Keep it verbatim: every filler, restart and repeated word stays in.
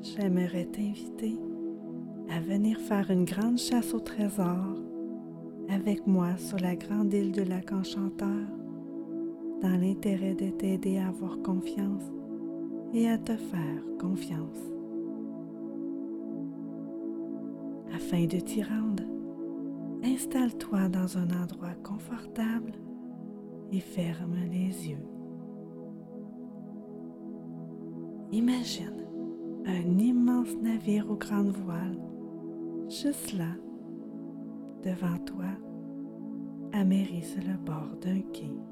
j'aimerais t'inviter à venir faire une grande chasse au trésor avec moi sur la grande île du lac Enchanteur, dans l'intérêt de t'aider à avoir confiance et à te faire confiance. Afin de t'y rendre, installe-toi dans un endroit confortable et ferme les yeux. Imagine un immense navire aux grandes voiles, juste là, devant toi, amerré sur le bord d'un quai.